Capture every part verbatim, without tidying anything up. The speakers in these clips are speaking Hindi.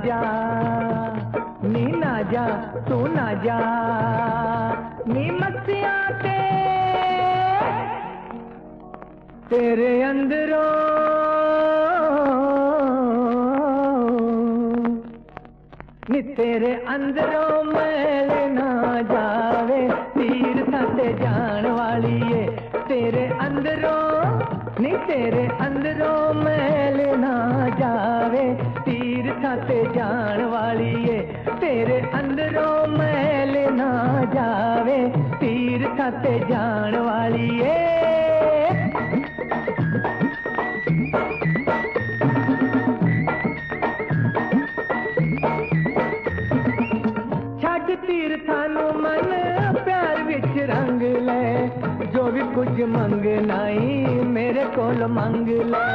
जा, नी ना जा, तू ना जा, नी मस्तियां ते तेरे अंदरों, नी तेरे अंदरों मैल ना जावे, तीर्थ ते जान वाली है तेरे अंदरों, नी तेरे अंदरों मैल ना जावे, तीर्थ ते जान वाली है तेरे अंदरों मैल ना जावे, तीर्थ ते जान वाली है। छड़ तीर्थां नू मन प्यार विच रंग ले, जो भी कुछ मंगनाई मेरे कोल मंग ले।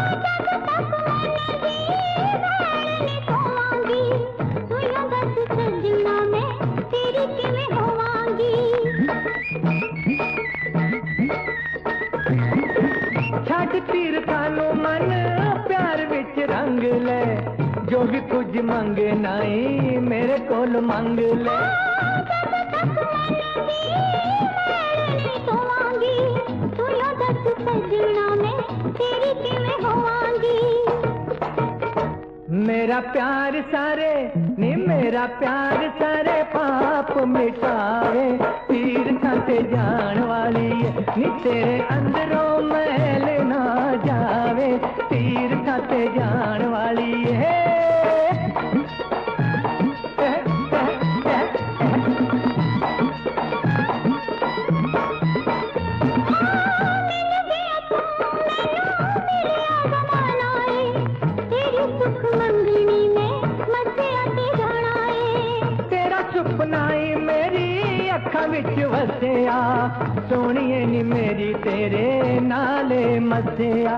छड़ तीर्थां नू मन प्यार विच रंग ले, जो भी कुछ मंगनाई मेरे कोल मंग ले। मेरा प्यार सारे नी मेरा प्यार सारे पाप मिटावे, तीर्थ ते जान वाली है नी तेरे अंदरों मैल ना जावे, तीर्थ ते जान वाली है। सुपनाई मेरी अखा विच वसिया, सोनिए नी मेरी तेरे नाले मसिया।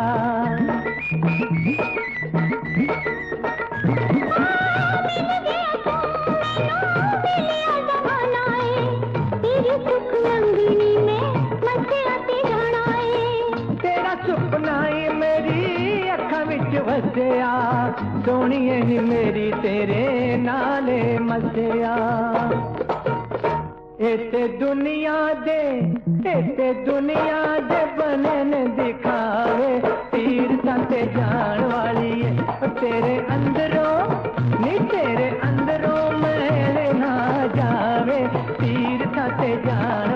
तेरा सुपनाई मेरी अखा विच वसिया, सोनिए नी मेरी तेरे नाले मसिया। इते दुनिया दे इते दुनिया दे बनन दिखावे, तीर्थ ते जान वाली है तेरे अंदरों, नी तेरे अंदरों मैल ना जावे, तीर्थ ते जान